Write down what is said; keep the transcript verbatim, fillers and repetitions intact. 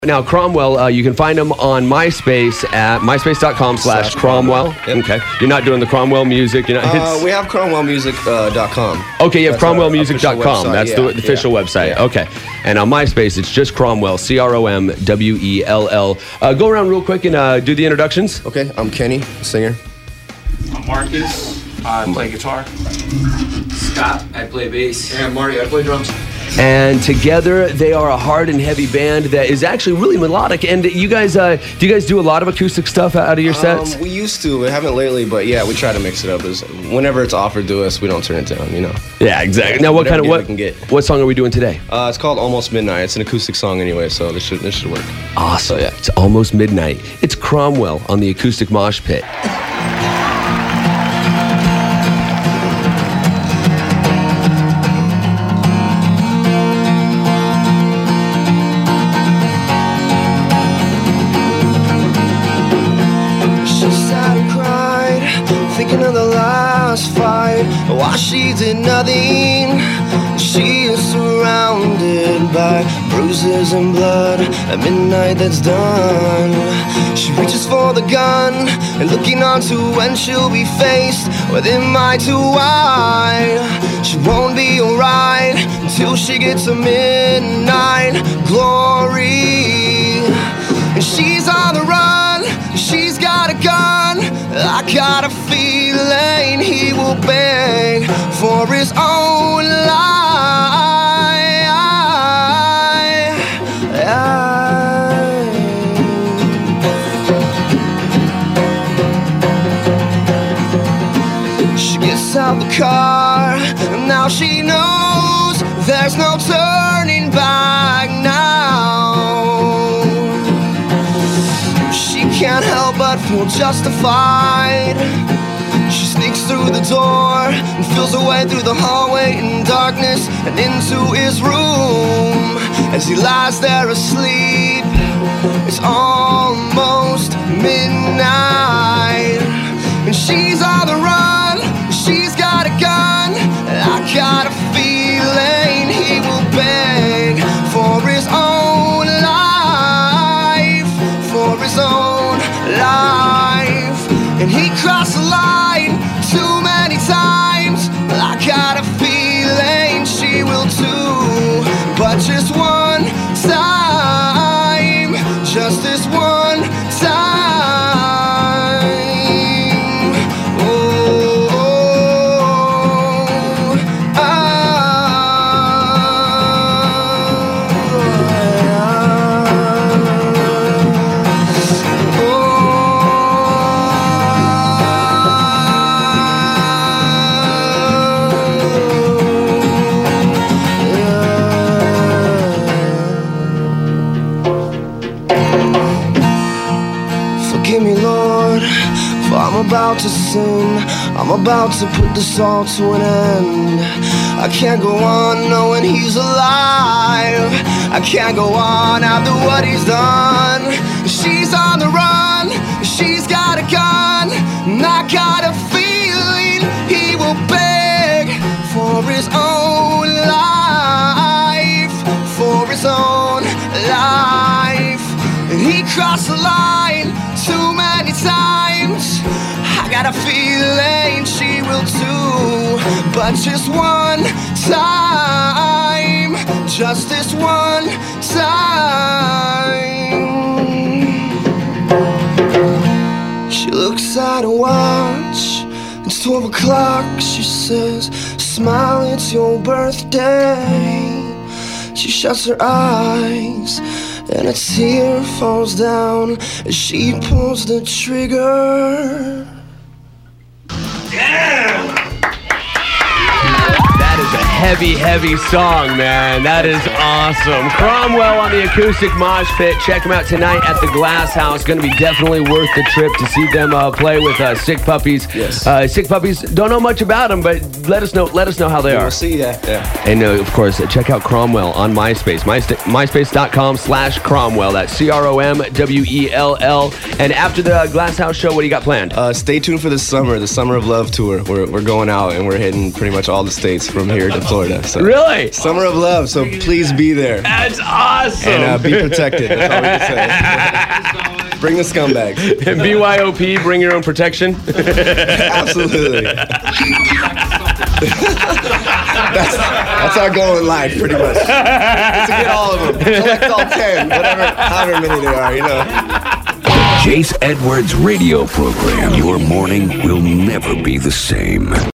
Now, Cromwell, uh, you can find him on MySpace at myspace.com slash Cromwell. Yep. Okay. You're not doing the Cromwell music. You're not. Uh, we have cromwell music dot com. Uh, okay, you have cromwell music dot com. That's yeah, the official yeah, website. Yeah. Okay. And on MySpace, it's just Cromwell, C R O M W E L L. Uh, go around real quick and uh, do the introductions. Okay, I'm Kenny, singer. I'm Marcus. I play guitar. Scott, I play bass. And Marty, I play drums. And together, they are a hard and heavy band that is actually really melodic. And you guys, uh, do you guys do a lot of acoustic stuff out of your sets? Um, we used to. We haven't lately, but yeah, we try to mix it up. As whenever it's offered to us, we don't turn it down. You know. Yeah, exactly. Now, what Whatever kind of gig what? we can get. What song are we doing today? Uh, it's called Almost Midnight. It's an acoustic song anyway, so this should this should work. Awesome. So, yeah. It's almost midnight. It's Cromwell on the Acoustic Mosh Pit. Thinking of the last fight, why she did nothing. She is surrounded by bruises and blood. At midnight that's done. She reaches for the gun and looking on to when she'll be faced with it might too wide. She won't be alright until she gets to midnight glory. And she's on the run, she's got a gun. I got a feeling he will beg for his own life. She gets out the car, and now she knows there's no turning back now. She can't help but feel justified. She sneaks through the door and feels her way through the hallway in darkness and into his room. As he lies there asleep, it's almost midnight. And she's on the run, she's got a gun. I got a feeling he will beg for his own life, for his own life. And he crossed the line too many times. I got a feeling she will too. But just one time, just this one time. Oh, oh, Forgive me, Lord, for I'm about to sin. I'm about to put this all to an end. I can't go on knowing he's alive. I can't go on after what he's done. She's on the run, she's got a gun, and I got a feeling he will beg for his own life, for his own life. And he crossed the line too many times. I got a feeling she will too. But just one time, just this one time. She looks at her watch, it's twelve o'clock. She says, smile, it's your birthday. She shuts her eyes and a tear falls down as she pulls the trigger. That is a heavy, heavy song, man. That is awesome. Cromwell on the Acoustic Mosh Pit. Check them out tonight at the Glass House. Going to be definitely worth the trip to see them uh, play with uh, Sick Puppies. Yes. Uh, Sick Puppies. Don't know much about them, but let us know. Let us know how they We'll are. see that. Yeah. And uh, of course, uh, check out Cromwell on MySpace. MySpace MySpace.com slash Cromwell. That's C R O M W E L L. And after the Glass House show, what do you got planned? Uh, stay tuned for the summer, the Summer of Love tour. We're we're going out and we're hitting pretty much all the states from here to Florida. So. Really? Summer of Love, so please be there. That's awesome. And uh, be protected. That's all we can say. Bring the scumbags. And B Y O P, bring your own protection. Absolutely. that's, that's our goal in life, pretty much. To get all of them. Collect all ten, whatever, however many there are, you know. Chase Edwards radio program. Your morning will never be the same.